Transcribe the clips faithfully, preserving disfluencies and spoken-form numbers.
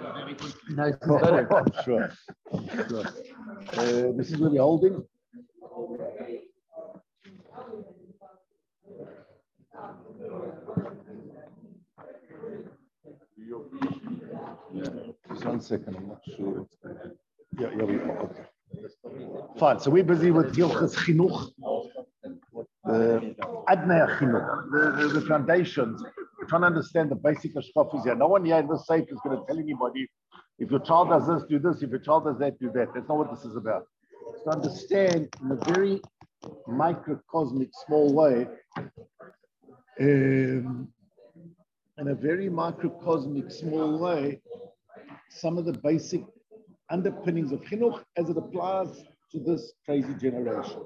No, it's better. I'm sure. I'm sure. Uh, this is where we're holding. Yeah. Just one second. I'm not sure. Yeah, yeah, we are. Okay. Fine. So we're busy with Hilchas Chinuch. The Adnei Chinuch, the, the, the foundations. We're trying to understand the basic hashkafas here. No one here in this safe is going to tell anybody if your child does this, do this. If your child does that, do that. That's not what this is about. It's to understand in a very microcosmic, small way, um, in a very microcosmic, small way, some of the basic underpinnings of chinuch as it applies to this crazy generation.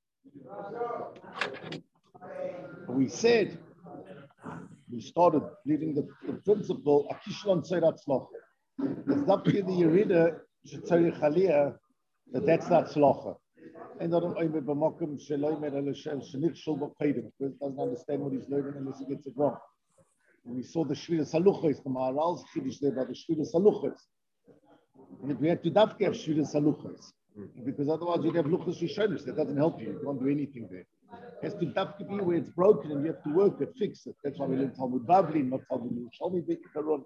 We said, we started leading the, the principle, Akishlon Seirat Slocha. It's not the Yerida, Shetzari Chalia, that that's not Slocha. And I don't know, Bamakum Sheloimer Shenich Shul Bapaydim, because doesn't understand what he's learning unless he gets it wrong. We saw the Shvira Saluchos, the Maharal's Chiddush there about the Shvira Saluchos. And we had to dafke have Shvira Saluchos, because otherwise you'd have Luchos Rishonos. That doesn't help you. You can't do anything there. It has to dafke be where it's broken and you have to work it, fix it. That's why we learn Talmud Bavli, not Talmud Yerushalmi Be'ikaron.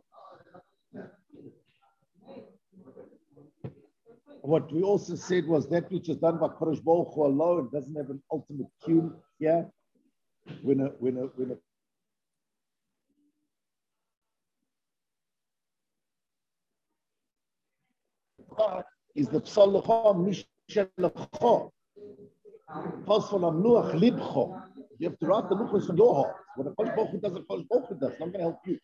What we also said was that which is done by Kodesh Baruch Hu alone doesn't have an ultimate cue here. When a when a when a is the psal lecha mishel lecha pasol amluach libcha. You have to write the luchos from your heart. What a Kodesh Baruch Hu does, a Kodesh Baruch Hu does. It's not going to help you.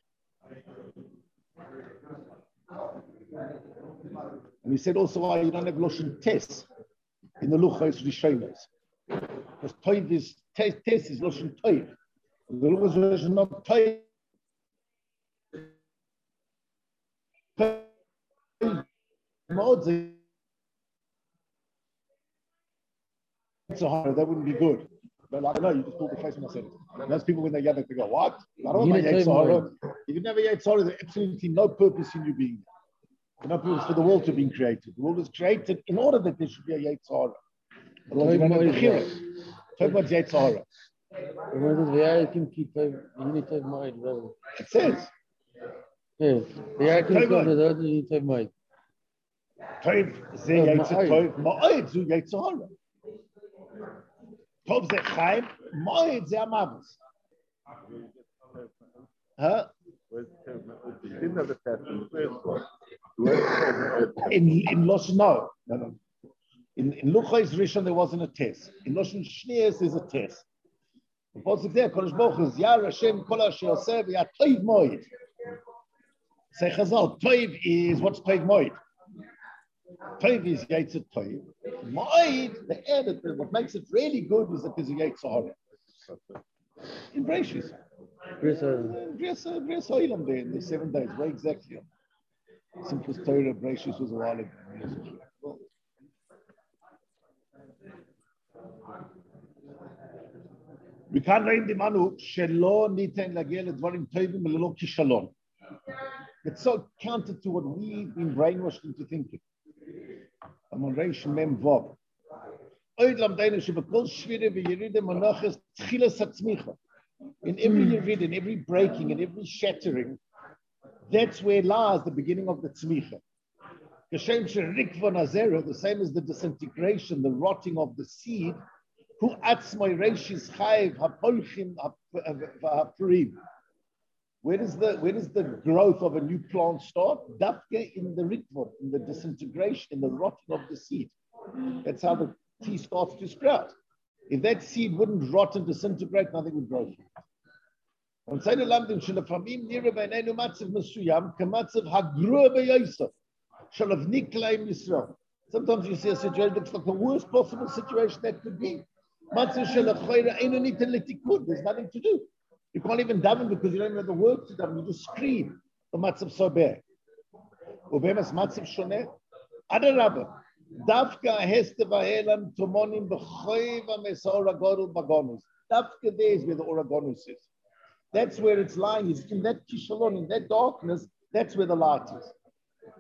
And we said also why you don't have Loshen Tes in the Luchos Rishonos. Because Toiv is, Tes, tes is Loshen Toiv. The Luchos version is not Toiv. That wouldn't be good. But like, no, you just pull the face and I said it. Those people when they're young, they go, what? I don't want my Yetzirah. If you never Yetzirah, there's absolutely no purpose in you being there. No purpose for the world to be created. The world was created in order that there should be a Yetzirah. Otherwise, you don't have the Chirah. Talk about Yetzirah. It says. Yes. Tov ze Yetzirah, Tov ma'od zu Yetzirah. Tov ze Chaim, ma'od ze Amavis. Huh? In in Loshen, no, no, no. In in Luchos Rishon there wasn't a test. In Loshen Shneis there's a test. The pasuk there, Kodesh Baruch Hu, Yar Hashem Kol Asher Yoseh V'Yat Toiv Moed. Say Chazal, Toiv is what's Toiv Moed. Toiv is Yetzir Toiv. Moed, the added, what makes it really good is that there's a Yetzir. In Breshis. Dress Oilam there in the seven days. Where exactly? Simplest Torah Breshis was a while ago. Well, we can't read the manu shelo nitain lagiel dvarim tovim lelo kishalon. It's so counter to what we've been brainwashed into thinking. Amon reish mem vav. Oid lamdeinu shebekol shvire v'yiride monachas tchilas hatzmicha. In every yirid, in every breaking, in every shattering, that's where lies the beginning of the tzmicha. The same as the disintegration, the rotting of the seed. Where does the where does the growth of a new plant start? Dafke in the rikvot, in the disintegration, in the rotting of the seed. That's how the tea starts to sprout. If that seed wouldn't rot and disintegrate, nothing would grow. Sometimes you see a situation that looks like the worst possible situation that could be. There's nothing to do. You can't even daven because you don't even have the work to daven. You just scream. The matzav so bad. Ubemas matzav shoneh. Adarabah. Dafka heste vahelam tomonim b'choiva mesora godul bagonus. Dafka there is where the oragonus is. That's where it's lying. It's in that kishalon, in that darkness. That's where the light is.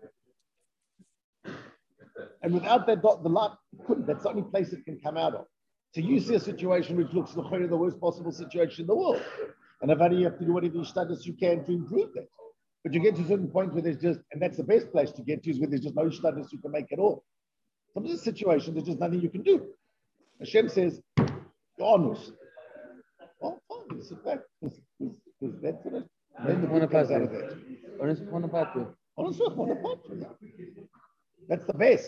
And without that dot, the light couldn't. That's the only place it can come out of. So you see a situation which looks like the worst possible situation in the world. And eventually you have to do whatever status you can to improve that. But you get to a certain point where there's just, and that's the best place to get to, is where there's just no status you can make at all. Some of the situation, there's just nothing you can do. Hashem says, you're honest. Well, fine, you sit back. Because that's what it, then the book comes out of that. Honest, that's the best.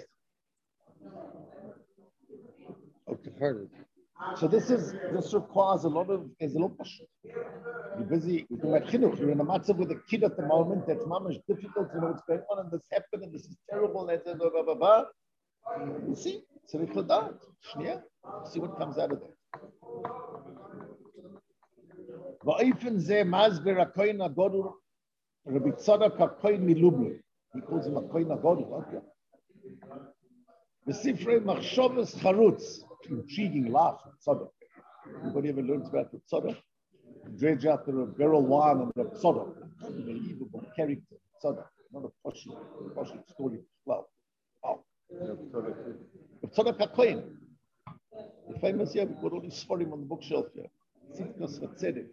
Okay. So this is this requires a lot of is a lot of you're busy, you're doing about chinuch, you're in a matzav with a kid at the moment, that's mamash difficult to know what's going on, and this happened, and this is terrible, and blah, blah, blah, blah. You see, so we could out. Yeah, see what comes out of that. Va'ifin ze mazber hakoyin hagodol Rabbi Tzadok hakoyin milubli. He calls him hakoyin hagodol. Okay. The Sifrei Machshavas Charutz. Intriguing laugh at Tzadok. Anybody ever learned about the Tzadok? Dredge out the barrel wine and the Tzadok. Unbelievable character. Tzadok. Not a poshy, poshy story. Well, wow. The Tzadok HaKohen. The famous here, we've got all these for him on the bookshelf here. Tzidkas HaTzedek.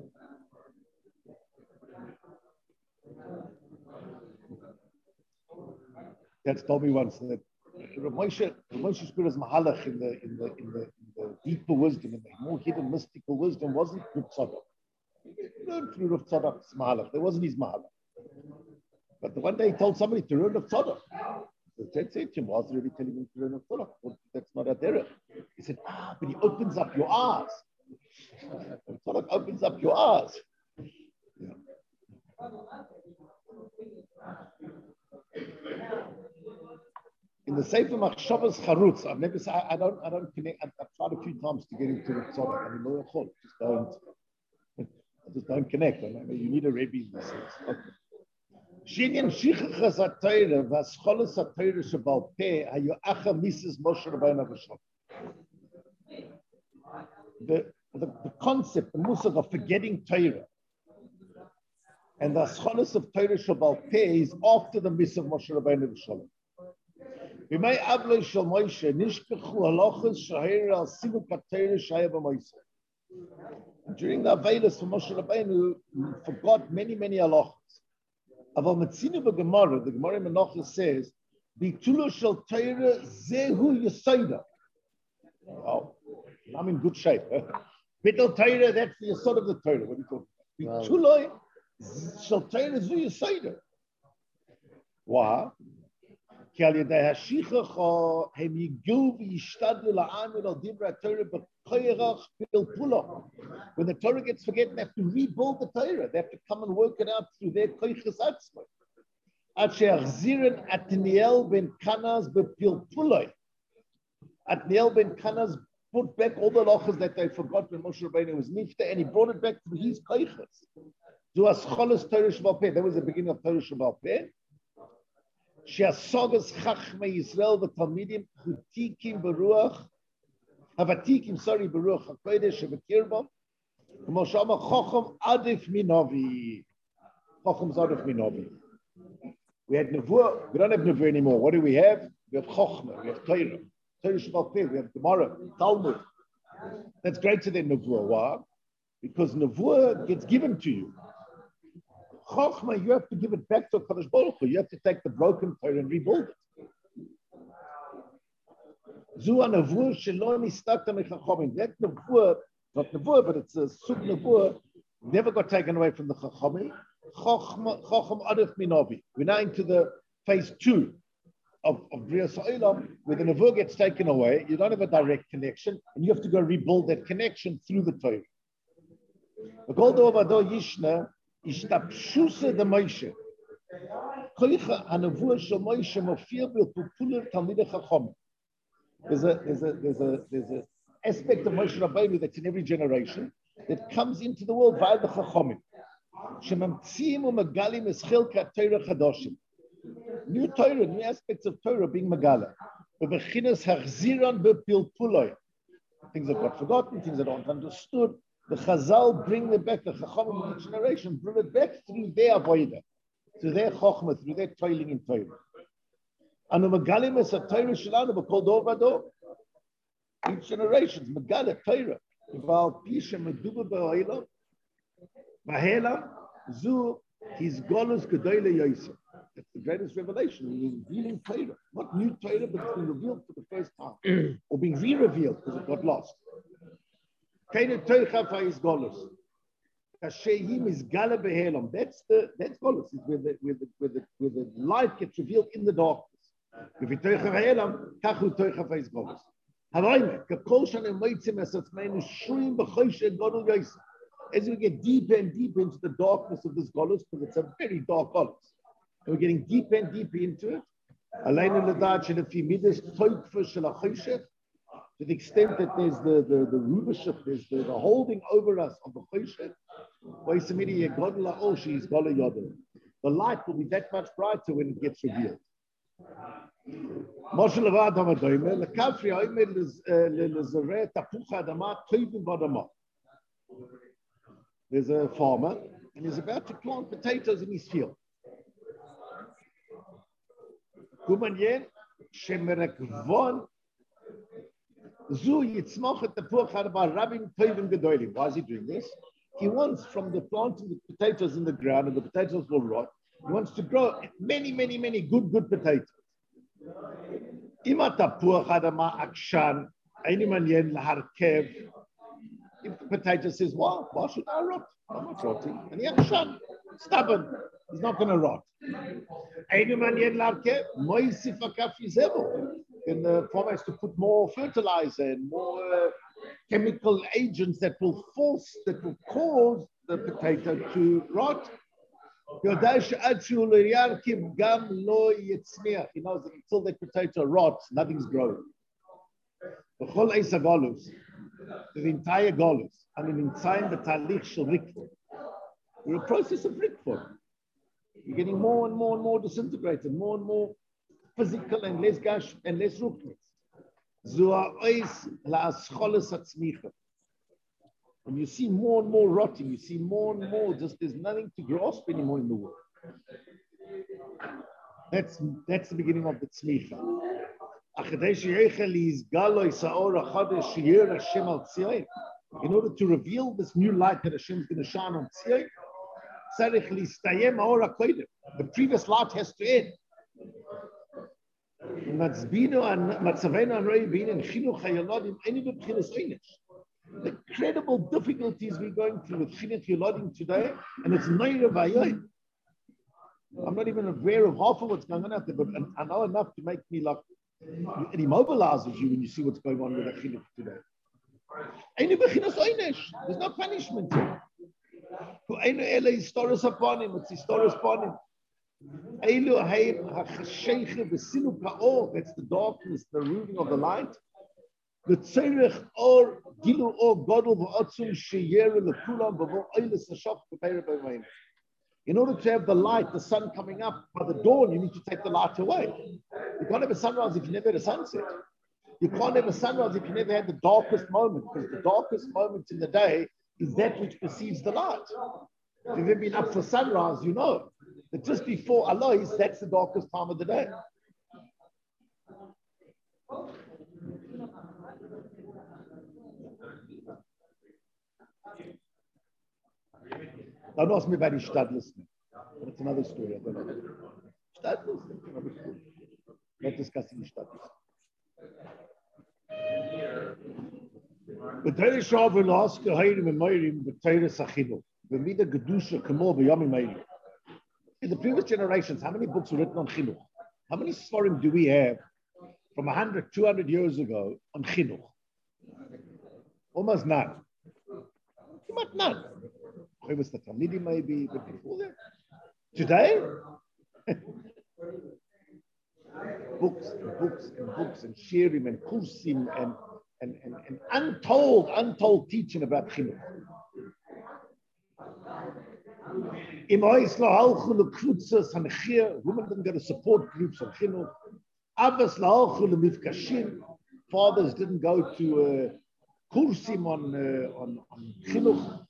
That's told me once that Rav Moshe, Rav Moshe Shapira's mahalach in the in the in the, in the deeper wisdom, in the more hidden mystical wisdom, wasn't through Tzadok. He learned through Rav Tzadok's mahalach. There wasn't his mahalach. But the one day he told somebody to learn Rav Tzadok. So said to him, "Was really telling him to learn Rav Tzadok? Well, that's not a derech." He said, "Ah, but he opens up your eyes. Rav Tzadok opens up your eyes." Yeah. In the Sefer Machshavas Charutz, I've never said, I, I don't, I don't connect. I've, I've tried a few times to get into the Tzadok. I mean, no, just don't, I just don't connect. I mean, you need a Rebbe in this sense. Shinyan Shichachas HaTorah V'Ascholas HaTorah Shebal Peh Hayu Acha Mises Moshe Rabbeinu V'Shalom. The the concept, the musaf of forgetting Torah, and the Ascholas of Torah Shebal Peh is after the Mises of Moshe Rabbeinu V'Shalom. During the Avelis for Moshe Rabbeinu, he forgot many, many halachas. Aval Metzinu b'Gemara, the Gemara in Menachos says, "Bitulu shel Torah zehu yesayda." Oh, I'm in good shape. Bittul Torah, that's the yesod of the Torah. What do you call it? Bitulu shel Torah zehu yesayda. Why? When the Torah gets forgotten, they have to rebuild the Torah. They have to come and work it out through their koiches atzmai. Atniel ben Kanas bepilpuloi. Atniel ben Kanas put back all the lochas that they forgot when Moshe Rabbeinu was nifta, and he brought it back through his koiches. That was the beginning of Torah Shebal Peh. Sheasogas Chachmei Yisrael v'Talmidim Hutikim Beruach Havatikim Sorry Beruach Hakodesh Shebekirba Moshama Chacham Adif Minovi Chacham's Adif Minovi. We had Nevuah. We don't have Nevuah anymore. What do we have? We have Chachma. We have Torah. Torah Shebal Peh. We have Gemara, Talmud. That's greater than Nevuah. Why? Because Nevuah gets given to you. Chochmah, you have to give it back to Kadosh Baruch Hu. You have to take the broken Torah and rebuild it. Zu nevuah shelo nistakta mechachomim. That nevuah, not nevuah, but it's a sub nevuah, never got taken away from the chachomim. Chacham adif minovi. We're now into the phase two of, of Brias Ha'olam, where the nevuah gets taken away. You don't have a direct connection, and you have to go rebuild that connection through the Torah. The Goldo Avado Yishna. Ishtapshusa the Moshe. Koicha hanavuah shel Moshe mofir b'pulpuler talmidei chacham. There's a there's a there's a there's a aspect of Moshe Rabbeinu that's in every generation that comes into the world via the chachamim. Shemamtziim u'megalim eschilka Torah chadoshim. New Torah, new aspects of Torah being megala. Bebechinas hachziran b'pilpuloi. Things that got forgotten, things that aren't understood. The Chazal bring it back, the Chachamim of each generation bring it back through their avodah, through their Chochmah, through their toiling in Torah. And the Megalim is a Torah Shalana, but called over door. Each generation is Megalim, Torah. About Pisha Meduba Ba'olam, Bahelam, Zu, his Golus Gedoyle Yosef. That's the greatest revelation. He's revealing Torah. Not new Torah, but it's been revealed for the first time. Or being re-revealed because it got lost. Keine Teuchafa is Golus. Kashehim is Gala Behelam. That's the that's Golus. It's where the where the where the where the light gets revealed in the darkness. If you Teuchafa Behelam, Kachu Teuchafa is Golus. Havaime, Kakol Shanem Meitzim as it's made Shurim B'Choyshe Godol Yosef. As we get deeper and deeper into the darkness of this Golus, because it's a very dark Golus. And we're getting deeper and deeper into it. Aleinu Ladad Shelefi Midas Toikfa Shelachoshech. To the extent that there's the the the rulership, there's the, the holding over us of the choshech. The light will be that much brighter when it gets revealed. There's a farmer and he's about to plant potatoes in his field. Why is he doing this? He wants, from the planting the potatoes in the ground and the potatoes will rot, he wants to grow many, many, many good, good potatoes. If the potato says, why? Why should I rot? I'm not rotting. And he akshan, stubborn. He's not going to rot. And the farmer has to put more fertilizer and more uh, chemical agents that will force, that will cause the potato to rot. He knows that until that potato rots, nothing's growing. The whole Eisa Golus, the entire Golus, I mean, inside the Talich Shel Rikvon, we're in a process of Rikvon. You're getting more and more and more disintegrated, more and more physical and less gash and less ruchnis. When you see more and more rotting, you see more and more, just there's nothing to grasp anymore in the world. That's that's the beginning of the tzmicha. In order to reveal this new light that Hashem is going to shine on Tzion, the previous light has to end. The incredible difficulties we're going through with Chinuch Yolodim today, and it's Neira Vayoim. I'm not even aware of half of what's going on out there, but I know enough to make me like, it immobilizes you when you see what's going on with the Chinuch today. There's no punishment here. It's historic upon him. That's the darkness, the rooting of the light. The tzerich or gilu or godel v'atzum sheyer lekulam b'vo oilis hashach b'peir b'mayim. In order to have the light, the sun coming up by the dawn, you need to take the light away. You can't have a sunrise if you never had a sunset. You can't have a sunrise if you never had the darkest moment, because the darkest moment in the day is that which precedes the light. If you've ever been up for sunrise, you know that just before Allah is, that's the darkest time of the day. Don't ask me about his stud listening. But it's another story. I don't know. Stud listening, another story. Not discussing his stud listening. B'Torah Shav v'Las Kehayim v'Mayrim b'Torah Sachinu v'Mida Gedusha Kamo v'Yami Mayrim. In the previous generations, how many books were written on Chinuch? How many Sforim do we have from one hundred, two hundred years ago on Chinuch? Almost none. Almost none. Where was the Talmidim maybe, but before that? Today? Books and books and books and shirim and kursim and, and, and, and untold, untold teaching about Chinuch. Women didn't go to support groups on Chinuch. Fathers didn't go to uh, kursim on, uh, on, on Chinuch.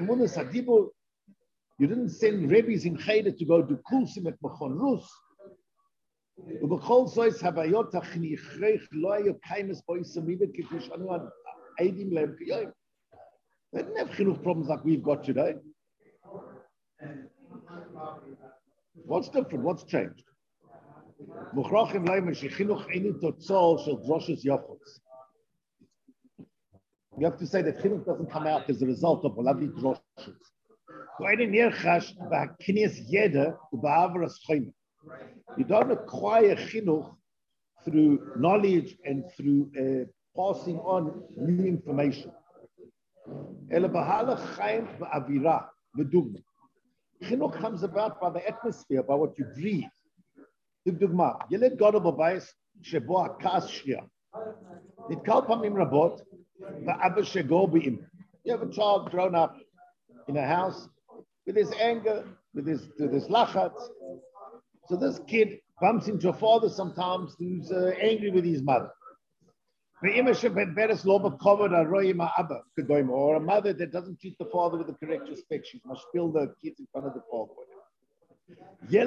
You didn't send rabbis in Cheder to go to kursim at Machon Rus. ובכל זאת, הבעיות הכרחיות לא היו קיימות באיסמידה כפי שאנו עדים להם כיום. They didn't have chinuch problems like we've got today. What's different? What's changed? מוכרחים להם שחינוך אינו תוצר של דרושת יחוץ. You have to say that chinuch doesn't come out as a result of lovely droshes. You don't acquire chinuch through knowledge and through uh, passing on new information. Chinuch comes about by the atmosphere, by what you breathe. ילד גדול בבית שבו הכעס שריע. נתקל פעמים רבות באבא שגור באמא. You have a child grown up in a house with his anger, with his, with his lachatz. So this kid bumps into a father sometimes who's uh, angry with his mother. Or a mother that doesn't treat the father with the correct respect. She must spill the kids in front of the father. You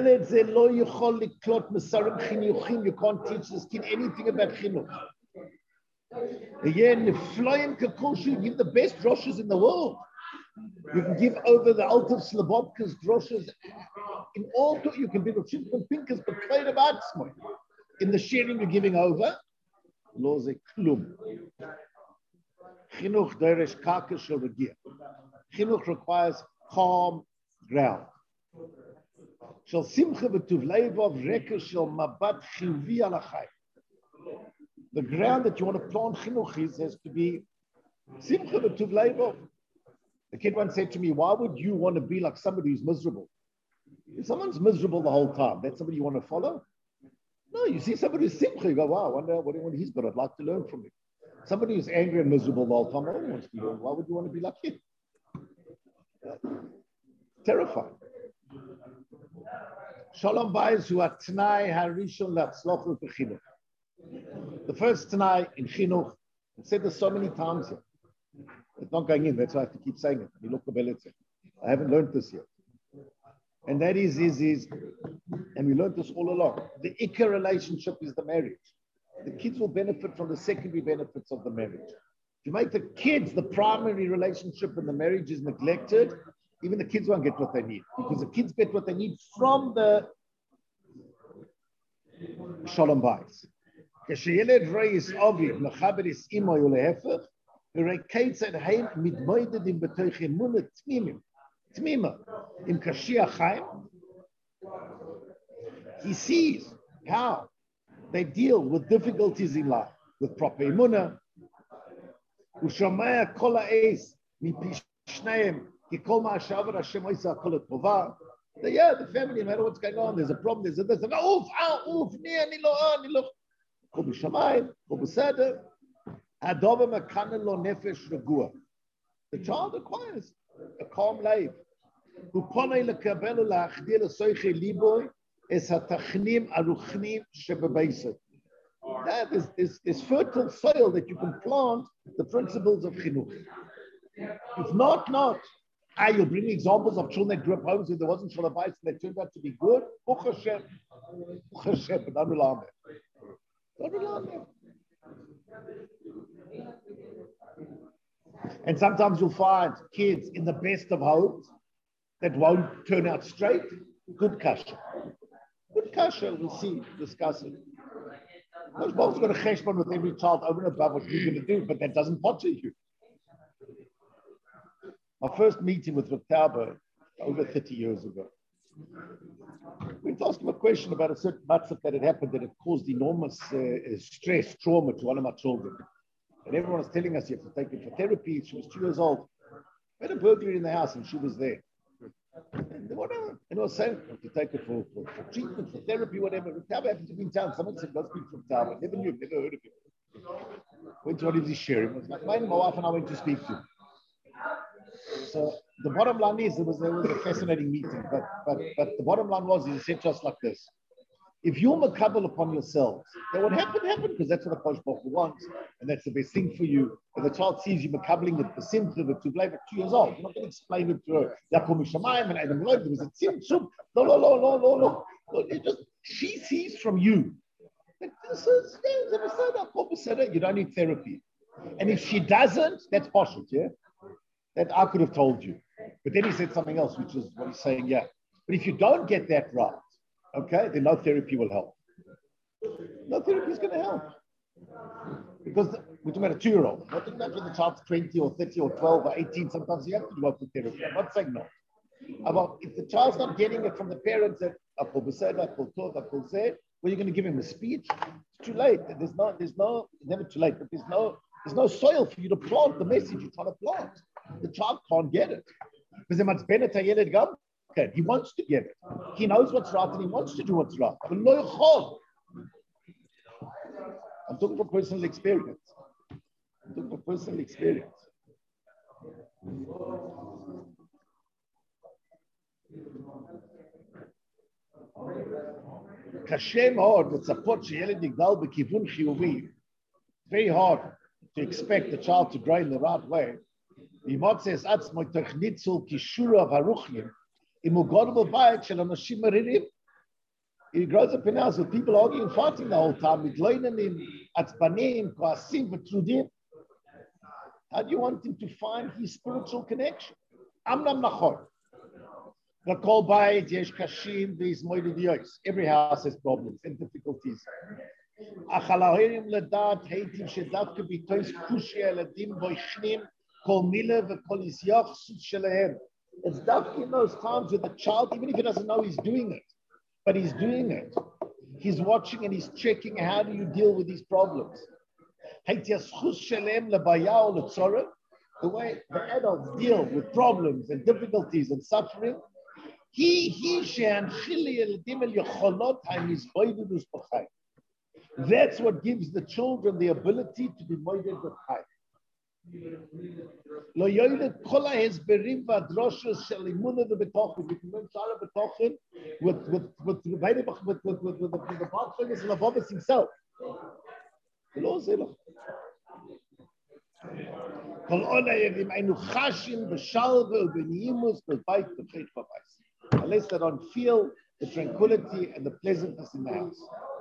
can't teach this kid anything about chinuch. You give the best droshes in the world. You can give over the Alter Slobodka's droshes in all. You can be the Shimon Pinkas, but played about in the sharing you're giving over. Lo ze klum. Chinuch deresh karka shel regia. Chinuch requires calm ground. Shel simcha v'tuv levav reka shel mabat chivi al hachayim. The ground that you want to plant chinuch is has to be simcha v'tuv levav. The kid once said to me, "Why would you want to be like somebody who's miserable? If someone's miserable the whole time, that's somebody you want to follow? No, you see somebody who's simcha, you go, wow, I wonder what, what he's got. I'd like to learn from him. Somebody who's angry and miserable the whole time, no one wants to learn. Why would you want to be like him? Terrifying. Shalom bayis hu atnai harishon latzlochu b'chinuch. The first tnai in chinuch, I've said this so many times here. It's not going in, that's why I have to keep saying it. I haven't learned this yet. And that is, is, is, and we learned this all along. The ikar relationship is the marriage. The kids will benefit from the secondary benefits of the marriage. If you make the kids the primary relationship and the marriage is neglected, even the kids won't get what they need. Because the kids get what they need from the shalom bayis. כשילד רואה אביו מחבר את אימו ולהפך, וראה כיצד הם מתמודדים בתוך אמונה תמימים. Tmima, in Kashia Chaim, he sees how they deal with difficulties in life, with proper imunah. Ushomaya kol ha'es mipi shneim ki kol ma'ashavar Hashem oisa kol tova. Yeah, the family, no matter what's going on, there's a problem, there's a this, and oof, ah, oof, ni ani lo, ani lo. Kol b'shamayim, kol b'seder. Hadova makana lo nefesh regua. The child acquires a calm life. Who pone lekabel la'achdil soiche liboy es hatachnim aruchnim shebebeisot. That is this this fertile soil that you can plant the principles of chinuch. If not, not. Ah, you bring examples of children that grew up homes where there wasn't shalom bayis and they turned out to be good. Baruch Hashem, Baruch Hashem, but don't rely on them. Don't rely on them. And sometimes you'll find kids in the best of homes that won't turn out straight. Good kasha. Good kasha, we'll see, discuss it. Most folks got a cheshbon with every child over and above what you're going to do, but that doesn't bother you. My first meeting with Rav Tauber over thirty years ago. We asked him a question about a certain matzah that had happened that had caused enormous uh, stress, trauma to one of my children. And everyone was telling us you have to take it for therapy. She was two years old. We had a burglary in the house and she was there. And whatever. And I was saying, you have to take it for, for, for treatment, for therapy, whatever. Rav Tauber happened to be in town. Someone said, go speak to Rav Tauber. Never knew, never heard of him. Went to one of his sharing. It was like, my wife and I went to speak to him. So the bottom line is, it was, it was a fascinating meeting, but, but, but the bottom line was, he said to us like this: if you're makabel upon yourselves, then what happened, happened, because that's what the Kosh Baruch Hu wants, and that's the best thing for you. And the child sees you makabeling it, the simcha, the tuvlay, at two years old. You're not going to explain it to her. Yakum Mishamayim and Adam Lloyd, there was a tzimtzum. No, no, no, no, no, no. You just, she sees from you that this is, you don't need therapy. And if she doesn't, that's partial, yeah? That I could have told you. But then he said something else, which is what he's saying, yeah. But if you don't get that right, okay, then no therapy will help. No therapy is going to help. Because the, we're talking about a two-year-old. Not talking about when the child's twenty or thirty or twelve or eighteen. Sometimes you have to go for therapy. I'm not saying no. About if the child's not getting it from the parents that Apple said, Apple taught, Apple said, well, you're going to give him a speech. It's too late. There's no, there's no, it's never too late, but there's no, there's no soil for you to plant the message you're trying to plant. The child can't get it. Because it must benefit okay, he wants to get it. He knows what's right and he wants to do what's right. I'm talking from personal experience. I'm talking from personal experience. Kashem hard with support very hard to expect the child to grow in the right way. The Imam says, "Atz my technitzul kishura varuchim imugodable bayit shel anashim maririm." He grows up in a house with people arguing, fighting the whole time. With loinanim, atzbanim, koasim, v'trudim. How do you want him to find his spiritual connection? Amnam nachor. V'kol bayit yesh kashim v'izmoididiyos. Every house has problems and difficulties. Achalahirim ledat heitim shedav kibitois kushia ledim boishnim. It's dark in those times with the child, even if he doesn't know he's doing it, but he's doing it. He's watching and he's checking how do you deal with these problems. The way the adults deal with problems and difficulties and suffering, he, he, that's what gives the children the ability to be moided with chai. Lo yoyle kol ha'hesberim v'adroshes shel imunah v'betochen. We can learn Shara betochen with with with with with with with with the Balchus and Avos himself. Lo zelo. Kol ona yevim einu chashim b'shalva u'b'niyimus b'bayit b'cheit b'bayis. Unless they don't feel the tranquility and the pleasantness in the house.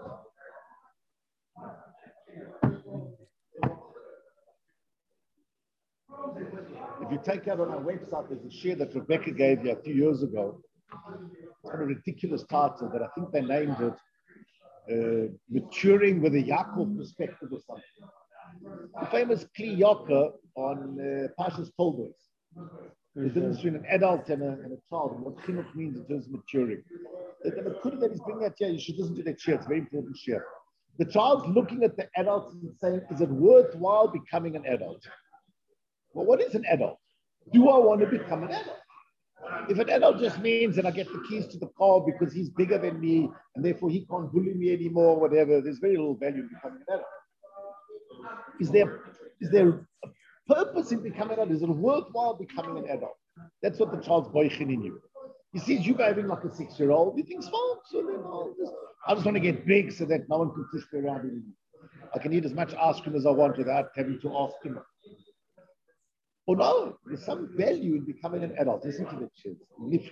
If you take out on our website, there's a share that Rebecca gave you a few years ago. It's got a ridiculous title, but I think they named it uh, Maturing with a Yaakov Perspective or something. The famous Kli Yoker on uh, Pashas Toldos. The difference between an adult and a, and a child, and what chinuch means in terms of maturing. The, the Makuda that he's bringing out here, you should listen to that share. It's a very important share. The child's looking at the adults and saying, is it worthwhile becoming an adult? Well, what is an adult? Do I want to become an adult? If an adult just means that I get the keys to the car because he's bigger than me and therefore he can't bully me anymore, whatever, there's very little value in becoming an adult. Is there, is there a purpose in becoming an adult? Is it worthwhile becoming an adult? That's what the child's boichin in you. He sees you behaving like a six-year-old, he thinks, well, so then I'll just, I just want to get big so that no one can push me around anymore. I can eat as much ice cream as I want without having to ask him. Oh no, there's some value in becoming an adult. Listen to the kids.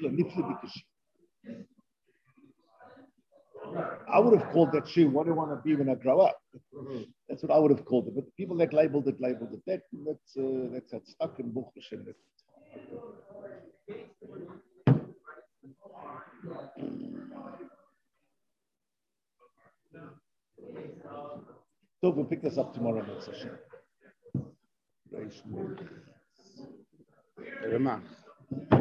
I would have called that shoe, what do I want to be when I grow up? That's what I would have called it. But the people that labeled it, labeled it. That, that's, uh, that's that's stuck in Buch Hashem. So we'll pick this up tomorrow next session. Very much.